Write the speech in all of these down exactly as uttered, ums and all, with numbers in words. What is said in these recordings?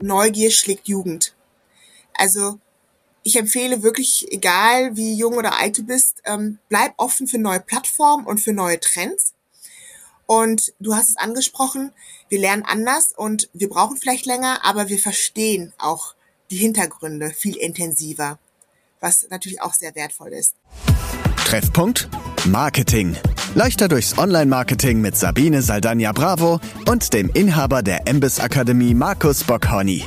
Neugier schlägt Jugend. Also ich empfehle wirklich, egal wie jung oder alt du bist, ähm, bleib offen für neue Plattformen und für neue Trends. Und du hast es angesprochen, wir lernen anders und wir brauchen vielleicht länger, aber wir verstehen auch die Hintergründe viel intensiver, was natürlich auch sehr wertvoll ist. Treffpunkt Marketing. Leichter durchs Online-Marketing mit Sabine Saldania Bravo und dem Inhaber der M B I S-Akademie Markus Bockhorny.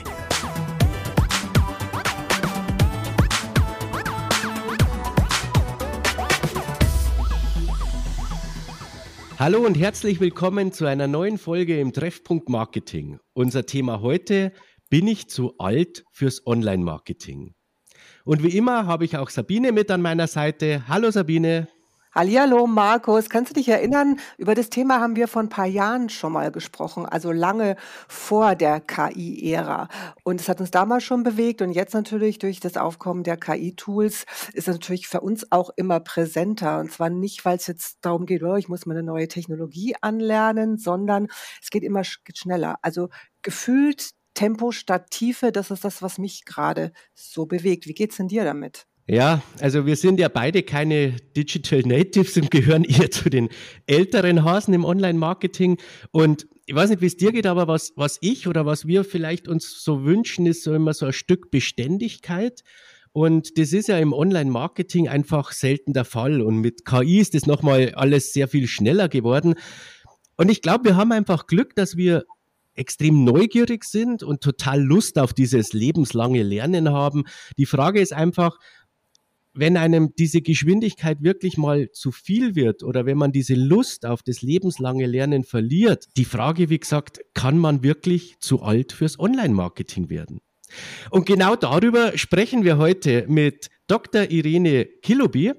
Hallo und herzlich willkommen zu einer neuen Folge im Treffpunkt Marketing. Unser Thema heute: Bin ich zu alt fürs Online-Marketing? Und wie immer habe ich auch Sabine mit an meiner Seite. Hallo Sabine. Hallihallo Markus, kannst du dich erinnern, über das Thema haben wir vor ein paar Jahren schon mal gesprochen, also lange vor der K I-Ära. Und es hat uns damals schon bewegt und jetzt natürlich durch das Aufkommen der K I-Tools ist es natürlich für uns auch immer präsenter. Und zwar nicht, weil es jetzt darum geht, oh, ich muss mal eine neue Technologie anlernen, sondern es geht immer sch- geht schneller. Also gefühlt Tempo statt Tiefe, das ist das, was mich gerade so bewegt. Wie geht's denn dir damit? Ja, also wir sind ja beide keine Digital Natives und gehören eher zu den älteren Hasen im Online-Marketing. Und ich weiß nicht, wie es dir geht, aber was, was ich oder was wir vielleicht uns so wünschen, ist so immer so ein Stück Beständigkeit. Und das ist ja im Online-Marketing einfach selten der Fall. Und mit K I ist das nochmal alles sehr viel schneller geworden. Und ich glaube, wir haben einfach Glück, dass wir extrem neugierig sind und total Lust auf dieses lebenslange Lernen haben. Die Frage ist einfach, wenn einem diese Geschwindigkeit wirklich mal zu viel wird oder wenn man diese Lust auf das lebenslange Lernen verliert, die Frage, wie gesagt, kann man wirklich zu alt fürs Online-Marketing werden? Und genau darüber sprechen wir heute mit Doktor Irene Kiloby.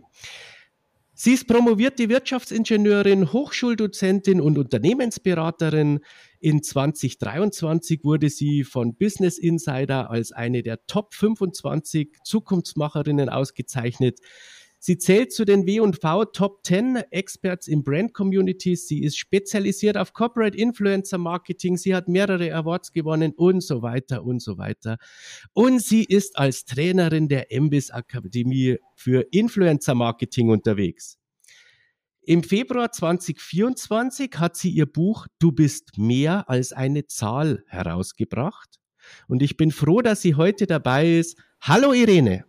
Sie ist promovierte Wirtschaftsingenieurin, Hochschuldozentin und Unternehmensberaterin. In zwanzig dreiundzwanzig wurde sie von Business Insider als eine der Top fünfundzwanzig Zukunftsmacherinnen ausgezeichnet. Sie zählt zu den W und V Top zehn Experts in Brand Communities. Sie ist spezialisiert auf Corporate Influencer Marketing. Sie hat mehrere Awards gewonnen und so weiter und so weiter. Und sie ist als Trainerin der M B I S-Akademie für Influencer Marketing unterwegs. Im Februar zwanzig vierundzwanzig hat sie ihr Buch Du bist mehr als eine Zahl herausgebracht. Und ich bin froh, dass sie heute dabei ist. Hallo Irene.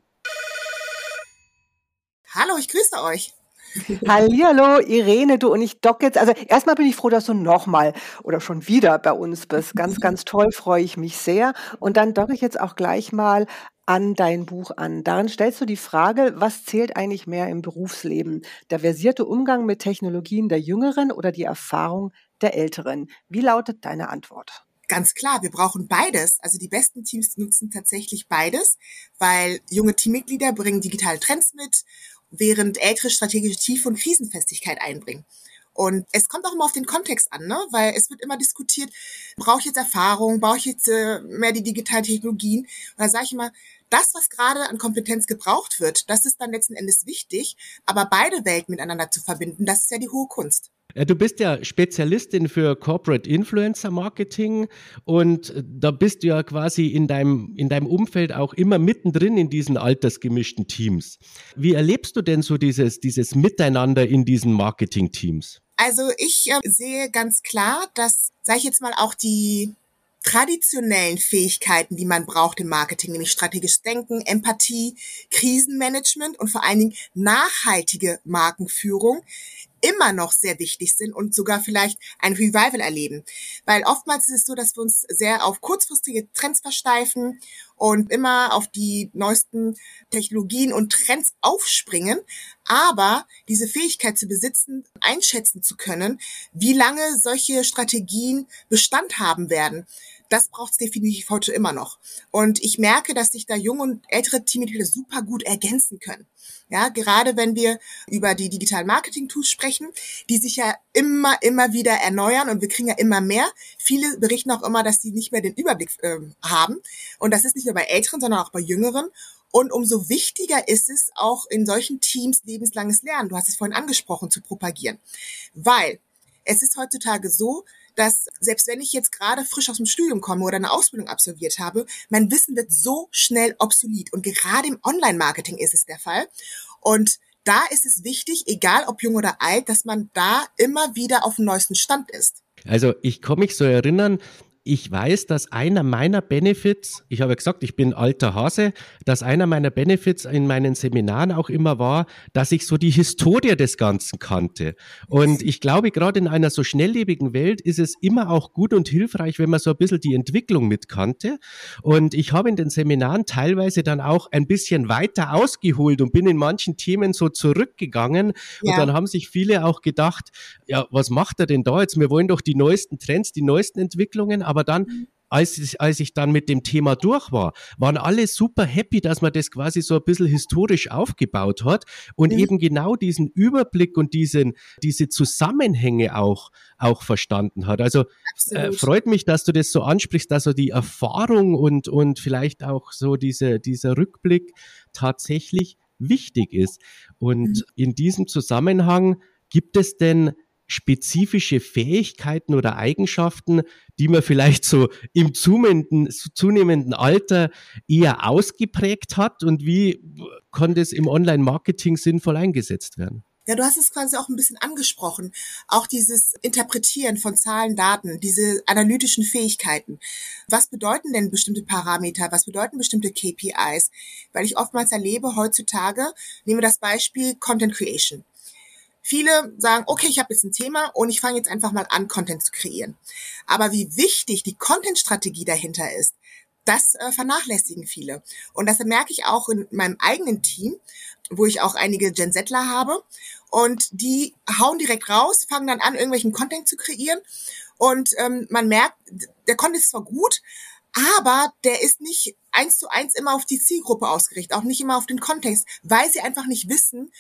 Hallo, ich grüße euch. Hallihallo, Irene, du und ich dock jetzt. Also erstmal bin ich froh, dass du nochmal oder schon wieder bei uns bist. Ganz, ganz toll, freue ich mich sehr. Und dann docke ich jetzt auch gleich mal an dein Buch an. Darin stellst du die Frage, was zählt eigentlich mehr im Berufsleben? Der versierte Umgang mit Technologien der Jüngeren oder die Erfahrung der Älteren? Wie lautet deine Antwort? Ganz klar, wir brauchen beides. Also die besten Teams nutzen tatsächlich beides, weil junge Teammitglieder bringen digitale Trends mit, während ältere strategische Tiefe und Krisenfestigkeit einbringen. Und es kommt auch immer auf den Kontext an, ne? Weil es wird immer diskutiert, brauche ich jetzt Erfahrung, brauche ich jetzt äh, mehr die digitalen Technologien? Und da sage ich immer, das, was gerade an Kompetenz gebraucht wird, das ist dann letzten Endes wichtig, aber beide Welten miteinander zu verbinden, das ist ja die hohe Kunst. Ja, du bist ja Spezialistin für Corporate Influencer Marketing und da bist du ja quasi in deinem, in deinem Umfeld auch immer mittendrin in diesen altersgemischten Teams. Wie erlebst du denn so dieses, dieses Miteinander in diesen Marketing-Teams? Also ich äh, sehe ganz klar, dass, sage ich jetzt mal, auch die traditionellen Fähigkeiten, die man braucht im Marketing, nämlich strategisches Denken, Empathie, Krisenmanagement und vor allen Dingen nachhaltige Markenführung, immer noch sehr wichtig sind und sogar vielleicht ein Revival erleben. Weil oftmals ist es so, dass wir uns sehr auf kurzfristige Trends versteifen und immer auf die neuesten Technologien und Trends aufspringen, aber diese Fähigkeit zu besitzen, einschätzen zu können, wie lange solche Strategien Bestand haben werden, das braucht es definitiv heute immer noch. Und ich merke, dass sich da junge und ältere Teammitglieder super gut ergänzen können. Ja, gerade wenn wir über die digitalen Marketing-Tools sprechen, die sich ja immer, immer wieder erneuern und wir kriegen ja immer mehr. Viele berichten auch immer, dass sie nicht mehr den Überblick äh, haben. Und das ist nicht nur bei Älteren, sondern auch bei Jüngeren. Und umso wichtiger ist es auch in solchen Teams lebenslanges Lernen, du hast es vorhin angesprochen, zu propagieren. Weil es ist heutzutage so, dass selbst wenn ich jetzt gerade frisch aus dem Studium komme oder eine Ausbildung absolviert habe, mein Wissen wird so schnell obsolet. Und gerade im Online-Marketing ist es der Fall. Und da ist es wichtig, egal ob jung oder alt, dass man da immer wieder auf dem neuesten Stand ist. Also ich kann mich so erinnern, ich weiß, dass einer meiner Benefits, ich habe ja gesagt, ich bin alter Hase, dass einer meiner Benefits in meinen Seminaren auch immer war, dass ich so die Historie des Ganzen kannte. Und ich glaube, gerade in einer so schnelllebigen Welt ist es immer auch gut und hilfreich, wenn man so ein bisschen die Entwicklung mitkannte. Und ich habe in den Seminaren teilweise dann auch ein bisschen weiter ausgeholt und bin in manchen Themen so zurückgegangen. Ja. Und dann haben sich viele auch gedacht, ja, was macht er denn da jetzt? Wir wollen doch die neuesten Trends, die neuesten Entwicklungen, aber dann, als ich, als ich dann mit dem Thema durch war, waren alle super happy, dass man das quasi so ein bisschen historisch aufgebaut hat und Mhm. eben genau diesen Überblick und diesen, diese Zusammenhänge auch, auch verstanden hat. Also äh, Absolut. freut mich, dass du das so ansprichst, dass so die Erfahrung und, und vielleicht auch so diese, dieser Rückblick tatsächlich wichtig ist. Und Mhm. in diesem Zusammenhang gibt es denn spezifische Fähigkeiten oder Eigenschaften, die man vielleicht so im zunehmenden, zunehmenden Alter eher ausgeprägt hat, und wie kann das im Online-Marketing sinnvoll eingesetzt werden? Ja, du hast es quasi auch ein bisschen angesprochen. Auch dieses Interpretieren von Zahlen, Daten, diese analytischen Fähigkeiten. Was bedeuten denn bestimmte Parameter? Was bedeuten bestimmte K P Is? Weil ich oftmals erlebe heutzutage, nehmen wir das Beispiel Content Creation. Viele sagen, okay, ich habe jetzt ein Thema und ich fange jetzt einfach mal an, Content zu kreieren. Aber wie wichtig die Content-Strategie dahinter ist, das äh, vernachlässigen viele. Und das merke ich auch in meinem eigenen Team, wo ich auch einige Gen Zler habe. Und die hauen direkt raus, fangen dann an, irgendwelchen Content zu kreieren. Und ähm, man merkt, der Content ist zwar gut, aber der ist nicht eins zu eins immer auf die Zielgruppe ausgerichtet, auch nicht immer auf den Kontext, weil sie einfach nicht wissen,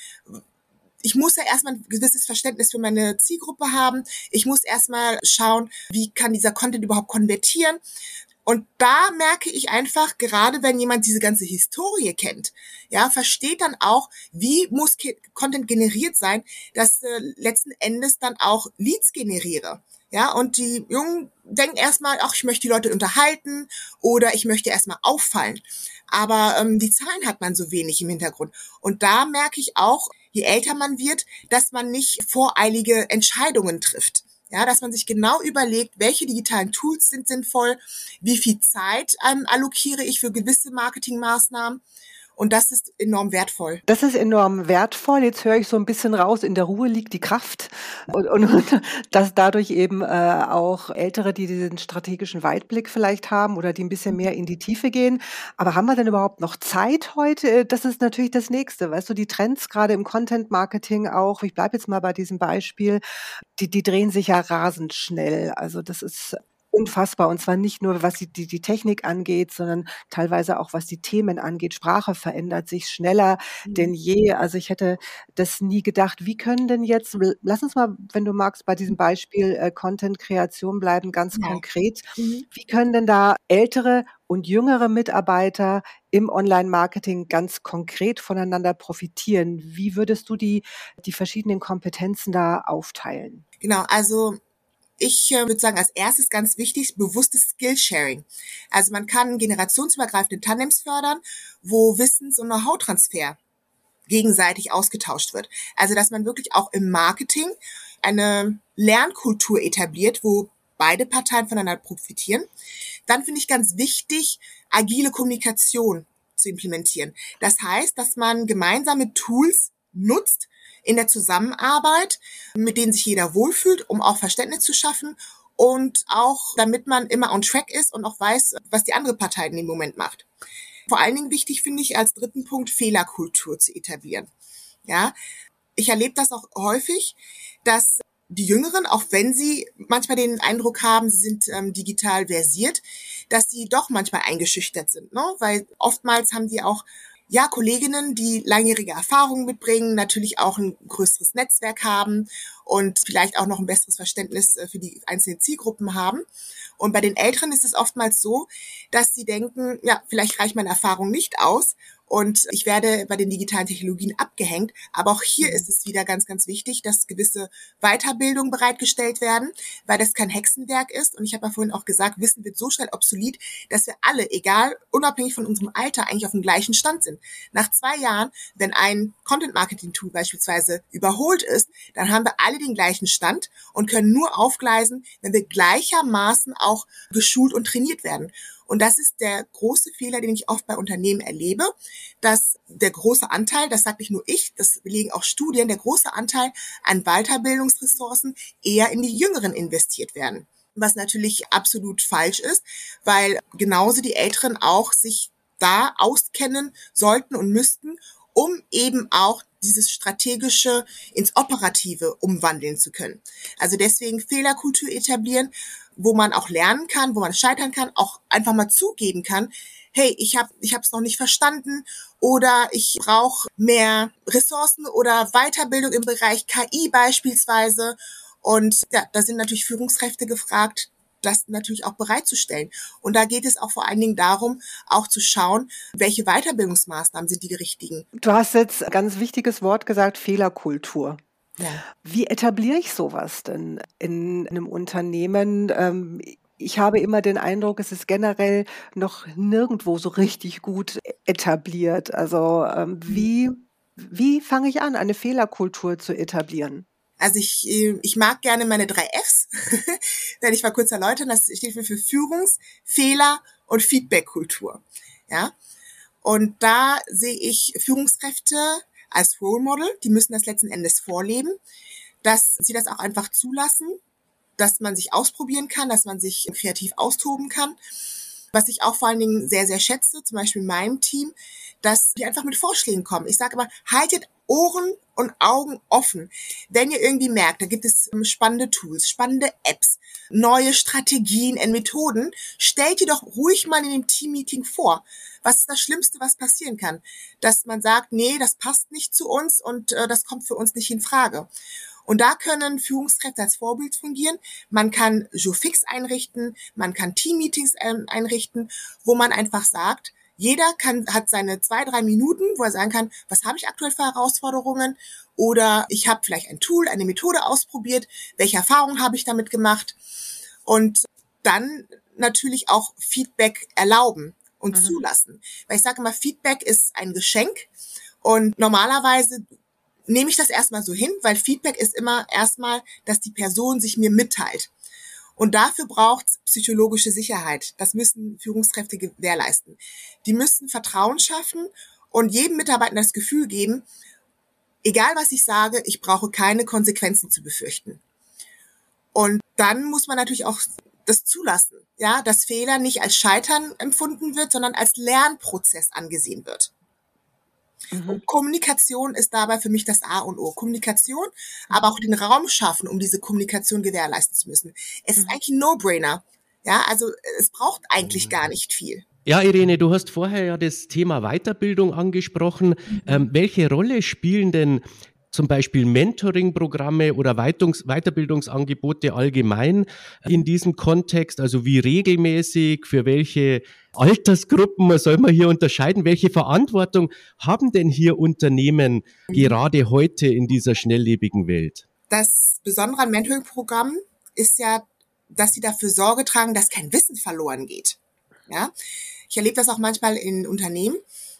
ich muss ja erstmal ein gewisses Verständnis für meine Zielgruppe haben. Ich muss erstmal schauen, wie kann dieser Content überhaupt konvertieren. Und da merke ich einfach, gerade wenn jemand diese ganze Historie kennt, ja, versteht dann auch, wie muss Content generiert sein, dass äh, letzten Endes dann auch Leads generiere. Ja, und die Jungen denken erstmal, ach, ich möchte die Leute unterhalten oder ich möchte erstmal auffallen. Aber ähm, die Zahlen hat man so wenig im Hintergrund. Und da merke ich auch, je älter man wird, dass man nicht voreilige Entscheidungen trifft. Ja, dass man sich genau überlegt, welche digitalen Tools sind sinnvoll, wie viel Zeit ähm, allokiere ich für gewisse Marketingmaßnahmen. Und das ist enorm wertvoll. Das ist enorm wertvoll. Jetzt höre ich so ein bisschen raus, in der Ruhe liegt die Kraft. Und, und, und dass dadurch eben äh, auch Ältere, die diesen strategischen Weitblick vielleicht haben oder die ein bisschen mehr in die Tiefe gehen. Aber haben wir denn überhaupt noch Zeit heute? Das ist natürlich das Nächste. Weißt du, die Trends gerade im Content-Marketing auch, ich bleibe jetzt mal bei diesem Beispiel, die, die drehen sich ja rasend schnell. Also das ist unfassbar. Und zwar nicht nur, was die, die, die Technik angeht, sondern teilweise auch, was die Themen angeht. Sprache verändert sich schneller Mhm. denn je. Also ich hätte das nie gedacht. Wie können denn jetzt, lass uns mal, wenn du magst, bei diesem Beispiel äh, Content-Kreation bleiben, ganz Ja. konkret. Mhm. Wie können denn da ältere und jüngere Mitarbeiter im Online-Marketing ganz konkret voneinander profitieren? Wie würdest du die, die verschiedenen Kompetenzen da aufteilen? Genau, also ich äh, würde sagen, als erstes ganz wichtig, bewusstes Skillsharing. Also man kann generationsübergreifende Tandems fördern, wo Wissens- und Know-how-Transfer gegenseitig ausgetauscht wird. Also dass man wirklich auch im Marketing eine Lernkultur etabliert, wo beide Parteien voneinander profitieren. Dann finde ich ganz wichtig, agile Kommunikation zu implementieren. Das heißt, dass man gemeinsame Tools nutzt in der Zusammenarbeit, mit denen sich jeder wohlfühlt, um auch Verständnis zu schaffen und auch damit man immer on track ist und auch weiß, was die andere Partei in dem Moment macht. Vor allen Dingen wichtig finde ich als dritten Punkt, Fehlerkultur zu etablieren. Ja, ich erlebe das auch häufig, dass die Jüngeren, auch wenn sie manchmal den Eindruck haben, sie sind ähm, digital versiert, dass sie doch manchmal eingeschüchtert sind, ne? Weil oftmals haben die auch ja Kolleginnen, die langjährige Erfahrungen mitbringen, natürlich auch ein größeres Netzwerk haben und vielleicht auch noch ein besseres Verständnis äh, für die einzelnen Zielgruppen haben. Und bei den Älteren ist es oftmals so, dass sie denken, ja, vielleicht reicht meine Erfahrung nicht aus und ich werde bei den digitalen Technologien abgehängt. Aber auch hier ist es wieder ganz, ganz wichtig, dass gewisse Weiterbildung bereitgestellt werden, weil das kein Hexenwerk ist. Und ich habe ja vorhin auch gesagt, Wissen wird so schnell obsolet, dass wir alle, egal, unabhängig von unserem Alter, eigentlich auf dem gleichen Stand sind. Nach zwei Jahren, wenn ein Content-Marketing-Tool beispielsweise überholt ist, dann haben wir alle den gleichen Stand und können nur aufgleisen, wenn wir gleichermaßen auch geschult und trainiert werden. Und das ist der große Fehler, den ich oft bei Unternehmen erlebe, dass der große Anteil, das sagt nicht nur ich, das belegen auch Studien, der große Anteil an Weiterbildungsressourcen eher in die Jüngeren investiert werden. Was natürlich absolut falsch ist, weil genauso die Älteren auch sich da auskennen sollten und müssten, um eben auch dieses Strategische ins Operative umwandeln zu können. Also deswegen Fehlerkultur etablieren, wo man auch lernen kann, wo man scheitern kann, auch einfach mal zugeben kann, hey, ich habe ich habe es noch nicht verstanden oder ich brauche mehr Ressourcen oder Weiterbildung im Bereich K I beispielsweise. Und ja, da sind natürlich Führungskräfte gefragt, das natürlich auch bereitzustellen. Und da geht es auch vor allen Dingen darum, auch zu schauen, welche Weiterbildungsmaßnahmen sind die richtigen. Du hast jetzt ein ganz wichtiges Wort gesagt, Fehlerkultur. Ja. Wie etabliere ich sowas denn in einem Unternehmen? Ähm, ich habe immer den Eindruck, es ist generell noch nirgendwo so richtig gut etabliert. Also ähm, wie, wie fange ich an, eine Fehlerkultur zu etablieren? Also ich, ich mag gerne meine drei Fs, werde ich mal kurz erläutern. Das steht für Führungs-, Fehler- und Feedback-Kultur. Ja? Und da sehe ich Führungskräfte als Role Model, die müssen das letzten Endes vorleben, dass sie das auch einfach zulassen, dass man sich ausprobieren kann, dass man sich kreativ austoben kann. Was ich auch vor allen Dingen sehr, sehr schätze, zum Beispiel in meinem Team, dass die einfach mit Vorschlägen kommen. Ich sage immer, haltet Ohren und Augen offen. Wenn ihr irgendwie merkt, da gibt es spannende Tools, spannende Apps, neue Strategien und Methoden, stellt die doch ruhig mal in dem Teammeeting vor. Was ist das Schlimmste, was passieren kann? Dass man sagt, nee, das passt nicht zu uns und äh, das kommt für uns nicht in Frage. Und da können Führungskräfte als Vorbild fungieren. Man kann Jour-Fix einrichten, man kann Team-Meetings einrichten, wo man einfach sagt, jeder kann, hat seine zwei, drei Minuten, wo er sagen kann, was habe ich aktuell für Herausforderungen? Oder ich habe vielleicht ein Tool, eine Methode ausprobiert, welche Erfahrungen habe ich damit gemacht? Und dann natürlich auch Feedback erlauben und mhm. zulassen. Weil ich sage immer, Feedback ist ein Geschenk und normalerweise nehme ich das erstmal so hin, weil Feedback ist immer erstmal, dass die Person sich mir mitteilt. Und dafür braucht es psychologische Sicherheit. Das müssen Führungskräfte gewährleisten. Die müssen Vertrauen schaffen und jedem Mitarbeiter das Gefühl geben, egal was ich sage, ich brauche keine Konsequenzen zu befürchten. Und dann muss man natürlich auch das zulassen, ja, dass Fehler nicht als Scheitern empfunden wird, sondern als Lernprozess angesehen wird. Mhm. Und Kommunikation ist dabei für mich das A und O. Kommunikation, aber auch den Raum schaffen, um diese Kommunikation gewährleisten zu müssen. Es mhm. ist eigentlich ein No-Brainer. Ja, also es braucht eigentlich gar nicht viel. Ja, Irene, du hast vorher ja das Thema Weiterbildung angesprochen. Mhm. Ähm, welche Rolle spielen denn zum Beispiel Mentoring-Programme oder Weitungs- Weiterbildungsangebote allgemein in diesem Kontext? Also wie regelmäßig, für welche Altersgruppen soll man hier unterscheiden? Welche Verantwortung haben denn hier Unternehmen mhm. gerade heute in dieser schnelllebigen Welt? Das Besondere an Mentoring-Programmen ist ja, dass sie dafür Sorge tragen, dass kein Wissen verloren geht. Ja, ich erlebe das auch manchmal in Unternehmen,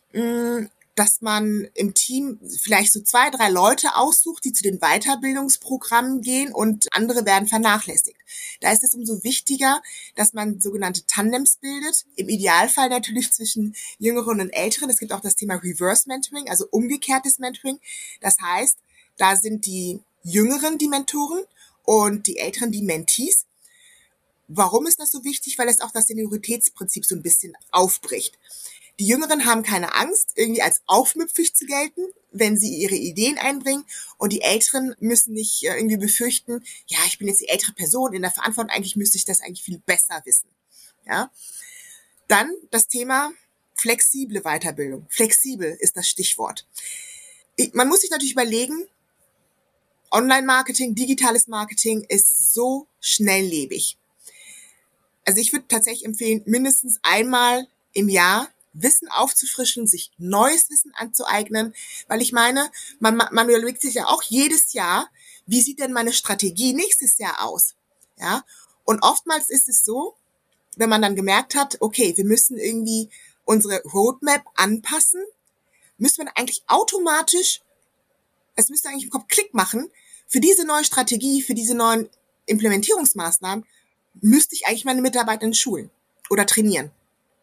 dass man im Team vielleicht so zwei, drei Leute aussucht, die zu den Weiterbildungsprogrammen gehen und andere werden vernachlässigt. Da ist es umso wichtiger, dass man sogenannte Tandems bildet, im Idealfall natürlich zwischen Jüngeren und Älteren. Es gibt auch das Thema Reverse Mentoring, also umgekehrtes Mentoring. Das heißt, da sind die Jüngeren die Mentoren und die Älteren die Mentees. Warum ist das so wichtig? Weil es auch das Senioritätsprinzip so ein bisschen aufbricht. Die Jüngeren haben keine Angst, irgendwie als aufmüpfig zu gelten, wenn sie ihre Ideen einbringen. Und die Älteren müssen nicht irgendwie befürchten, ja, ich bin jetzt die ältere Person in der Verantwortung, eigentlich müsste ich das eigentlich viel besser wissen. Ja. Dann das Thema flexible Weiterbildung. Flexibel ist das Stichwort. Man muss sich natürlich überlegen, Online-Marketing, digitales Marketing ist so schnelllebig. Also ich würde tatsächlich empfehlen, mindestens einmal im Jahr Wissen aufzufrischen, sich neues Wissen anzueignen, weil ich meine, man, man überlegt sich ja auch jedes Jahr, wie sieht denn meine Strategie nächstes Jahr aus? Ja, und oftmals ist es so, wenn man dann gemerkt hat, okay, wir müssen irgendwie unsere Roadmap anpassen, müsste man eigentlich automatisch, es müsste eigentlich im Kopf Klick machen, für diese neue Strategie, für diese neuen Implementierungsmaßnahmen, müsste ich eigentlich meine Mitarbeiter schulen oder trainieren.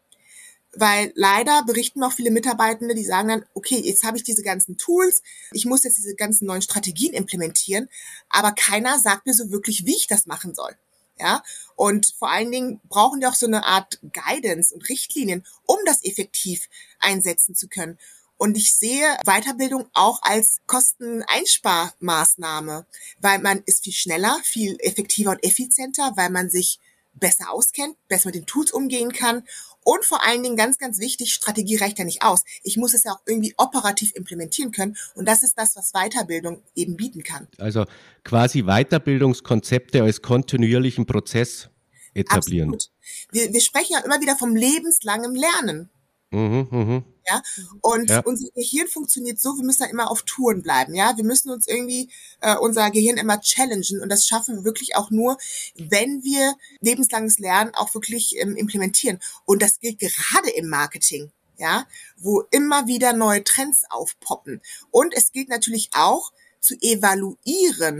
Weil leider berichten auch viele Mitarbeitende, die sagen dann, okay, jetzt habe ich diese ganzen Tools, ich muss jetzt diese ganzen neuen Strategien implementieren, aber keiner sagt mir so wirklich, wie ich das machen soll. Ja, und vor allen Dingen brauchen wir auch so eine Art Guidance und Richtlinien, um das effektiv einsetzen zu können. Und ich sehe Weiterbildung auch als Kosteneinsparmaßnahme, weil man ist viel schneller, viel effektiver und effizienter, weil man sich besser auskennt, besser mit den Tools umgehen kann. Und vor allen Dingen, ganz, ganz wichtig, Strategie reicht ja nicht aus. Ich muss es ja auch irgendwie operativ implementieren können. Und das ist das, was Weiterbildung eben bieten kann. Also quasi Weiterbildungskonzepte als kontinuierlichen Prozess etablieren. Absolut. Wir, wir sprechen ja immer wieder vom lebenslangem Lernen. Mhm, mhm. Ja, und Ja. unser Gehirn funktioniert so, wir müssen ja immer auf Touren bleiben, ja, wir müssen uns irgendwie, äh, unser Gehirn immer challengen und das schaffen wir wirklich auch nur, wenn wir lebenslanges Lernen auch wirklich ähm, implementieren und das gilt gerade im Marketing, ja, wo immer wieder neue Trends aufpoppen und es gilt natürlich auch zu evaluieren,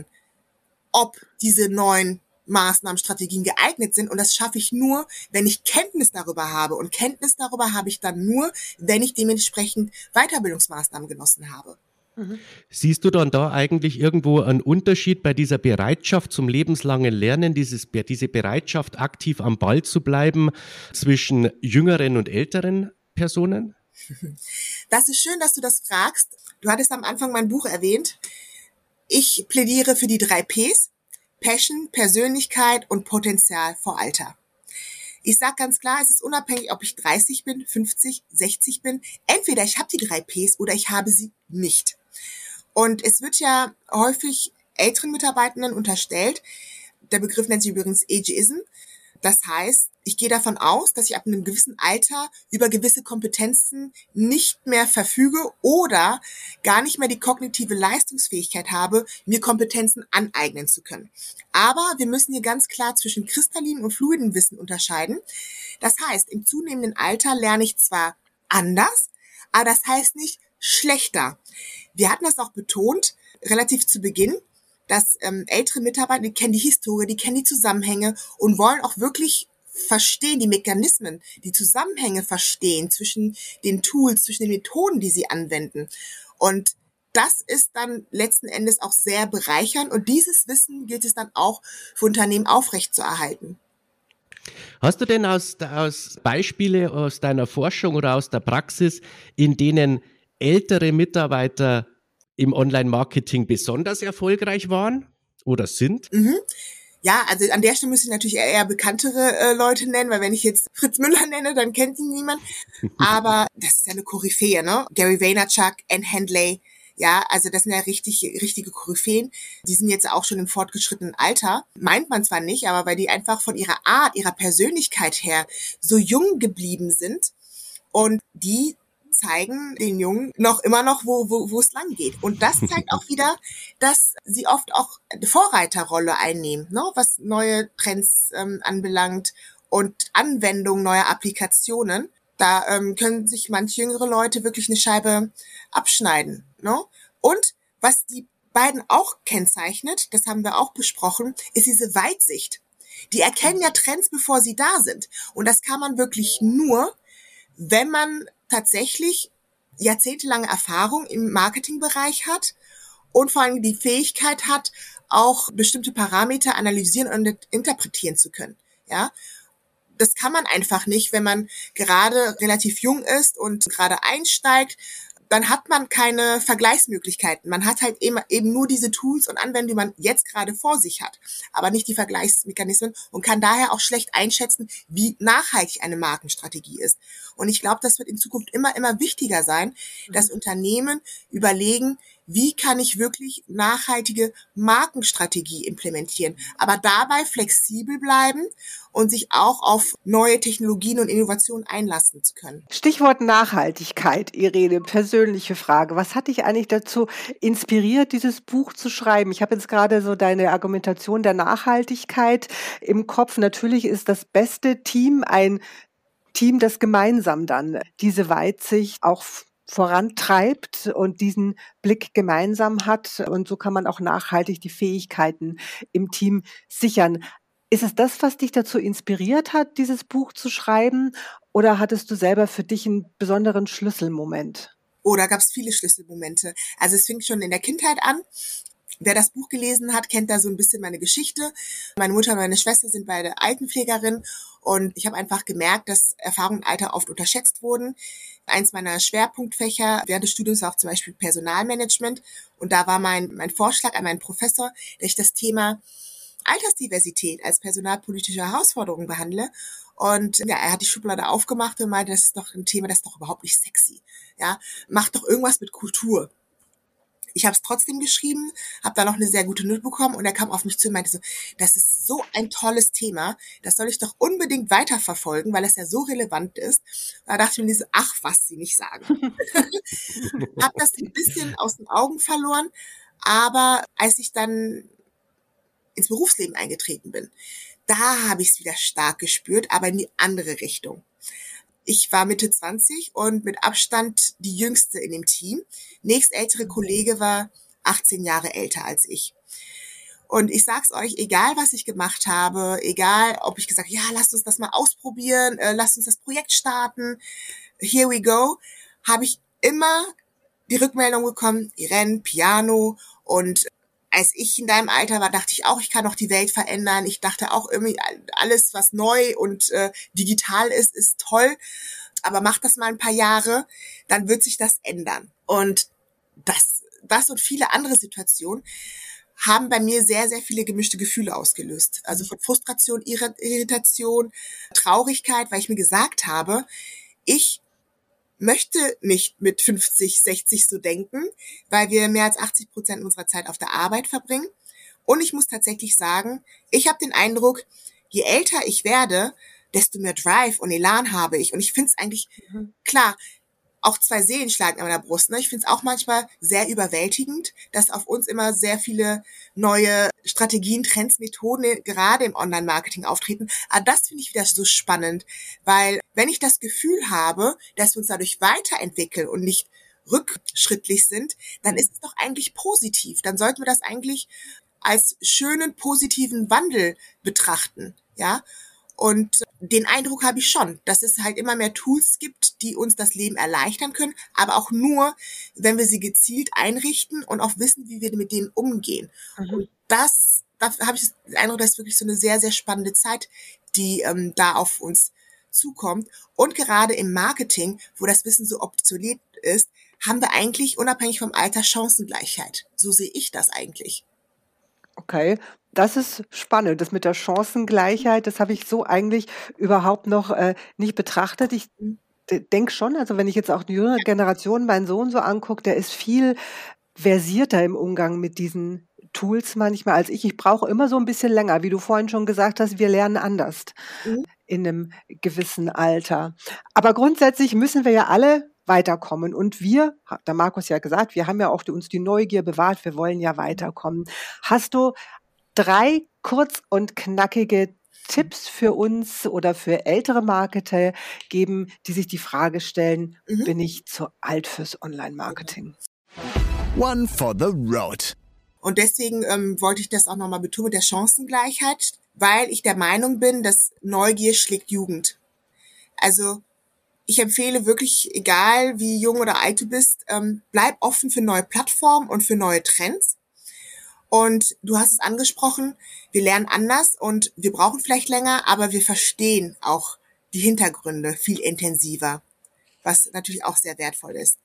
ob diese neuen Maßnahmen, Strategien geeignet sind. Und das schaffe ich nur, wenn ich Kenntnis darüber habe. Und Kenntnis darüber habe ich dann nur, wenn ich dementsprechend Weiterbildungsmaßnahmen genossen habe. Siehst du dann da eigentlich irgendwo einen Unterschied bei dieser Bereitschaft zum lebenslangen Lernen, dieses, diese Bereitschaft, aktiv am Ball zu bleiben zwischen jüngeren und älteren Personen? Das ist schön, dass du das fragst. Du hattest am Anfang mein Buch erwähnt. Ich plädiere für die drei Ps. Passion, Persönlichkeit und Potenzial vor Alter. Ich sage ganz klar, es ist unabhängig, ob ich dreißig bin, fünfzig, sechzig bin. Entweder ich habe die drei Ps oder ich habe sie nicht. Und es wird ja häufig älteren Mitarbeitenden unterstellt, der Begriff nennt sich übrigens Ageism. Das heißt, ich gehe davon aus, dass ich ab einem gewissen Alter über gewisse Kompetenzen nicht mehr verfüge oder gar nicht mehr die kognitive Leistungsfähigkeit habe, mir Kompetenzen aneignen zu können. Aber wir müssen hier ganz klar zwischen kristallinem und fluidem Wissen unterscheiden. Das heißt, im zunehmenden Alter lerne ich zwar anders, aber das heißt nicht schlechter. Wir hatten das auch betont, relativ zu Beginn, dass ähm, ältere Mitarbeiter, die kennen die Historie, die kennen die Zusammenhänge und wollen auch wirklich verstehen, die Mechanismen, die Zusammenhänge verstehen zwischen den Tools, zwischen den Methoden, die sie anwenden. Und das ist dann letzten Endes auch sehr bereichernd und dieses Wissen gilt es dann auch für Unternehmen aufrechtzuerhalten. Hast du denn aus, aus Beispiele aus deiner Forschung oder aus der Praxis, in denen ältere Mitarbeiter im Online-Marketing besonders erfolgreich waren oder sind? Mhm. Ja, also an der Stelle müsste ich natürlich eher, eher bekanntere äh, Leute nennen, weil wenn ich jetzt Fritz Müller nenne, dann kennt ihn niemand. Aber das ist ja eine Koryphäe, ne? Gary Vaynerchuk, Ann Handley, ja, also das sind ja richtig, richtige Koryphäen. Die sind jetzt auch schon im fortgeschrittenen Alter. Meint man zwar nicht, aber weil die einfach von ihrer Art, ihrer Persönlichkeit her so jung geblieben sind und die zeigen den Jungen noch immer noch, wo wo wo es lang geht. Und das zeigt auch wieder, dass sie oft auch eine Vorreiterrolle einnehmen, ne, was neue Trends ähm, anbelangt und Anwendung neuer Applikationen. Da ähm, können sich manche jüngere Leute wirklich eine Scheibe abschneiden. Ne? Und was die beiden auch kennzeichnet, das haben wir auch besprochen, ist diese Weitsicht. Die erkennen ja Trends, bevor sie da sind. Und das kann man wirklich nur, wenn man tatsächlich jahrzehntelange Erfahrung im Marketingbereich hat und vor allem die Fähigkeit hat, auch bestimmte Parameter analysieren und interpretieren zu können. Ja, das kann man einfach nicht, wenn man gerade relativ jung ist und gerade einsteigt. Dann hat man keine Vergleichsmöglichkeiten. Man hat halt eben, eben nur diese Tools und Anwendungen, die man jetzt gerade vor sich hat, aber nicht die Vergleichsmechanismen und kann daher auch schlecht einschätzen, wie nachhaltig eine Markenstrategie ist. Und ich glaube, das wird in Zukunft immer, immer wichtiger sein, dass Unternehmen überlegen, wie kann ich wirklich nachhaltige Markenstrategie implementieren, aber dabei flexibel bleiben und sich auch auf neue Technologien und Innovationen einlassen zu können. Stichwort Nachhaltigkeit, Irene, persönliche Frage. Was hat dich eigentlich dazu inspiriert, dieses Buch zu schreiben? Ich habe jetzt gerade so deine Argumentation der Nachhaltigkeit im Kopf. Natürlich ist das beste Team ein Team, das gemeinsam dann diese Weitsicht auch vorantreibt und diesen Blick gemeinsam hat. Und so kann man auch nachhaltig die Fähigkeiten im Team sichern. Ist es das, was dich dazu inspiriert hat, dieses Buch zu schreiben? Oder hattest du selber für dich einen besonderen Schlüsselmoment? Oh, da gab es viele Schlüsselmomente. Also es fing schon in der Kindheit an. Wer das Buch gelesen hat, kennt da so ein bisschen meine Geschichte. Meine Mutter und meine Schwester sind beide Altenpflegerin und ich habe einfach gemerkt, dass Erfahrung und Alter oft unterschätzt wurden. Eins meiner Schwerpunktfächer während des Studiums war auch zum Beispiel Personalmanagement und da war mein, mein Vorschlag an meinen Professor, dass ich das Thema Altersdiversität als personalpolitische Herausforderung behandle. Und ja, er hat die Schublade aufgemacht und meinte, das ist doch ein Thema, das ist doch überhaupt nicht sexy. Ja, mach doch irgendwas mit Kultur. Ich habe es trotzdem geschrieben, habe da noch eine sehr gute Note bekommen und er kam auf mich zu und meinte so, das ist so ein tolles Thema, das soll ich doch unbedingt weiterverfolgen, weil es ja so relevant ist. Da dachte ich mir so, ach, was sie nicht sagen. Habe das ein bisschen aus den Augen verloren, aber als ich dann ins Berufsleben eingetreten bin, da habe ich es wieder stark gespürt, aber in die andere Richtung. Ich war Mitte zwanzig und mit Abstand die Jüngste in dem Team. Nächstältere Kollege war achtzehn Jahre älter als ich. Und ich sag's euch, egal was ich gemacht habe, egal ob ich gesagt, ja, lasst uns das mal ausprobieren, äh, lasst uns das Projekt starten, here we go, habe ich immer die Rückmeldung bekommen, Irene, Piano. Und als ich in deinem Alter war, dachte ich auch, ich kann noch die Welt verändern. Ich dachte auch irgendwie, alles, was neu und äh, digital ist, ist toll. Aber mach das mal ein paar Jahre, dann wird sich das ändern. Und das, das und viele andere Situationen haben bei mir sehr, sehr viele gemischte Gefühle ausgelöst. Also von Frustration, Irritation, Traurigkeit, weil ich mir gesagt habe, ich möchte nicht mit fünfzig, sechzig so denken, weil wir mehr als achtzig Prozent unserer Zeit auf der Arbeit verbringen. Und ich muss tatsächlich sagen, ich habe den Eindruck, je älter ich werde, desto mehr Drive und Elan habe ich. Und ich finde es eigentlich, mhm. klar, auch zwei Seelen schlagen an meiner Brust. Ne? Ich finde es auch manchmal sehr überwältigend, dass auf uns immer sehr viele neue Strategien, Trends, Methoden gerade im Online-Marketing auftreten. Aber das finde ich wieder so spannend, weil wenn ich das Gefühl habe, dass wir uns dadurch weiterentwickeln und nicht rückschrittlich sind, dann ist es doch eigentlich positiv. Dann sollten wir das eigentlich als schönen, positiven Wandel betrachten, ja. Und den Eindruck habe ich schon, dass es halt immer mehr Tools gibt, die uns das Leben erleichtern können, aber auch nur, wenn wir sie gezielt einrichten und auch wissen, wie wir mit denen umgehen. Mhm. Und das, da habe ich den Eindruck, das ist wirklich so eine sehr, sehr spannende Zeit, die ähm, da auf uns zukommt. Und gerade im Marketing, wo das Wissen so obsolet ist, haben wir eigentlich unabhängig vom Alter Chancengleichheit. So sehe ich das eigentlich. Okay, das ist spannend. Das mit der Chancengleichheit, das habe ich so eigentlich überhaupt noch äh, nicht betrachtet. Ich d- denke schon, also wenn ich jetzt auch die jüngere Generation, meinen Sohn so angucke, der ist viel versierter im Umgang mit diesen Tools manchmal als ich. Ich brauche immer so ein bisschen länger, wie du vorhin schon gesagt hast, wir lernen anders Mhm. in einem gewissen Alter. Aber grundsätzlich müssen wir ja alle weiterkommen. Und wir, hat der Markus ja gesagt, wir haben ja auch die, uns die Neugier bewahrt, wir wollen ja weiterkommen. Hast du drei kurz und knackige Tipps für uns oder für ältere Marketer geben, die sich die Frage stellen, Mhm. bin ich zu alt fürs Online-Marketing? One for the road. Und deswegen ähm, wollte ich das auch nochmal betonen mit der Chancengleichheit, weil ich der Meinung bin, dass Neugier schlägt Jugend. Also ich empfehle wirklich, egal wie jung oder alt du bist, ähm, bleib offen für neue Plattformen und für neue Trends. Und du hast es angesprochen, wir lernen anders und wir brauchen vielleicht länger, aber wir verstehen auch die Hintergründe viel intensiver, was natürlich auch sehr wertvoll ist.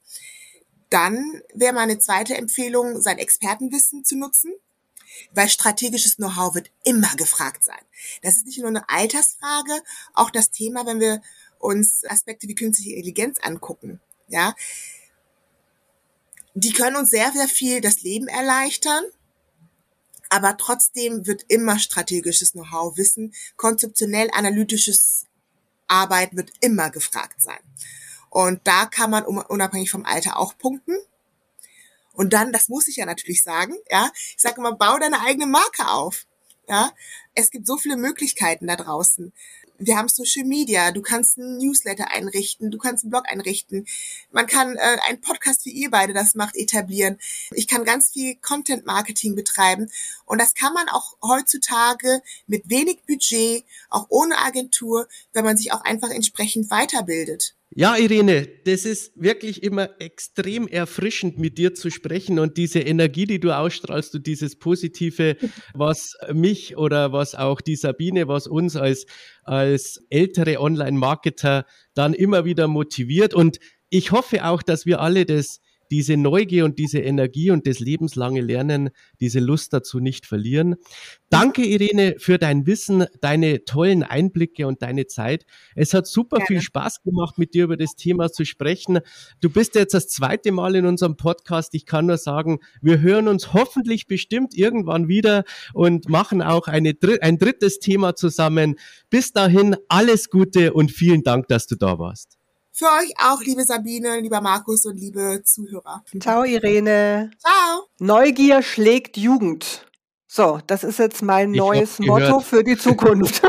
Dann wäre meine zweite Empfehlung, sein Expertenwissen zu nutzen, weil strategisches Know-how wird immer gefragt sein. Das ist nicht nur eine Altersfrage, auch das Thema, wenn wir uns Aspekte wie künstliche Intelligenz angucken, ja. Die können uns sehr, sehr viel das Leben erleichtern. Aber trotzdem wird immer strategisches Know-how, Wissen, konzeptionell analytisches Arbeit wird immer gefragt sein. Und da kann man unabhängig vom Alter auch punkten. Und dann, das muss ich ja natürlich sagen, ja, ich sage immer, bau deine eigene Marke auf. Ja, es gibt so viele Möglichkeiten da draußen. Wir haben Social Media, du kannst einen Newsletter einrichten, du kannst einen Blog einrichten, man kann äh, einen Podcast, wie ihr beide das macht, etablieren. Ich kann ganz viel Content-Marketing betreiben und das kann man auch heutzutage mit wenig Budget, auch ohne Agentur, wenn man sich auch einfach entsprechend weiterbildet. Ja, Irene, das ist wirklich immer extrem erfrischend, mit dir zu sprechen und diese Energie, die du ausstrahlst und dieses Positive, was mich oder was auch die Sabine, was uns als, als ältere Online-Marketer dann immer wieder motiviert. Und ich hoffe auch, dass wir alle das diese Neugier und diese Energie und das lebenslange Lernen, diese Lust dazu nicht verlieren. Danke, Irene, für dein Wissen, deine tollen Einblicke und deine Zeit. Es hat super Gerne. viel Spaß gemacht, mit dir über das Thema zu sprechen. Du bist jetzt das zweite Mal in unserem Podcast. Ich kann nur sagen, wir hören uns hoffentlich bestimmt irgendwann wieder und machen auch eine, ein drittes Thema zusammen. Bis dahin, alles Gute und vielen Dank, dass du da warst. Für euch auch, liebe Sabine, lieber Markus und liebe Zuhörer. Ciao, Irene. Ciao. Neugier schlägt Jugend. So, das ist jetzt mein ich neues Motto für die Zukunft.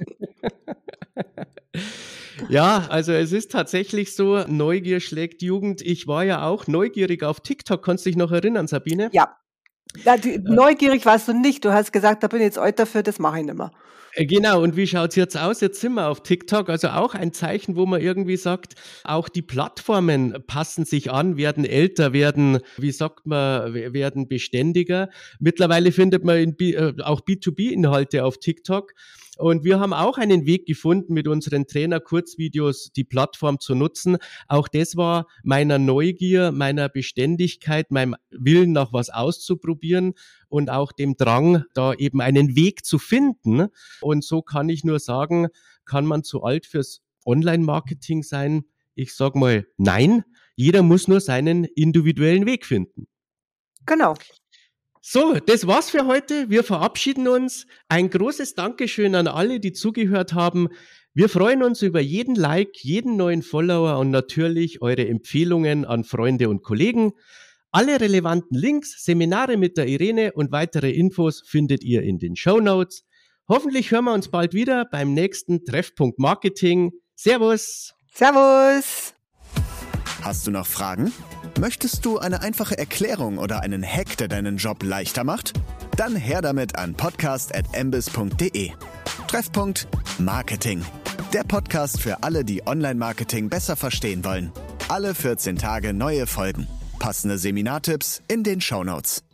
Ja, also es ist tatsächlich so, Neugier schlägt Jugend. Ich war ja auch neugierig auf TikTok. Kannst du dich noch erinnern, Sabine? Ja. ja die, neugierig warst du nicht. Du hast gesagt, da bin ich jetzt alt dafür, das mache ich nicht mehr. Genau, und wie schaut's jetzt aus? Jetzt sind wir auf TikTok, also auch ein Zeichen, wo man irgendwie sagt, auch die Plattformen passen sich an, werden älter, werden, wie sagt man, werden beständiger. Mittlerweile findet man in B, äh, auch B zwei B-Inhalte auf TikTok. Und wir haben auch einen Weg gefunden, mit unseren Trainer-Kurzvideos die Plattform zu nutzen. Auch das war meiner Neugier, meiner Beständigkeit, meinem Willen nach was auszuprobieren und auch dem Drang, da eben einen Weg zu finden. Und so kann ich nur sagen, kann man zu alt fürs Online-Marketing sein? Ich sag mal, nein. Jeder muss nur seinen individuellen Weg finden. Genau. So, das war's für heute. Wir verabschieden uns. Ein großes Dankeschön an alle, die zugehört haben. Wir freuen uns über jeden Like, jeden neuen Follower und natürlich eure Empfehlungen an Freunde und Kollegen. Alle relevanten Links, Seminare mit der Irene und weitere Infos findet ihr in den Shownotes. Hoffentlich hören wir uns bald wieder beim nächsten Treffpunkt Marketing. Servus. Servus. Hast du noch Fragen? Möchtest du eine einfache Erklärung oder einen Hack, der deinen Job leichter macht? Dann her damit an podcast at embis punkt de. Treffpunkt Marketing. Der Podcast für alle, die Online-Marketing besser verstehen wollen. Alle vierzehn Tage neue Folgen. Passende Seminartipps in den Shownotes.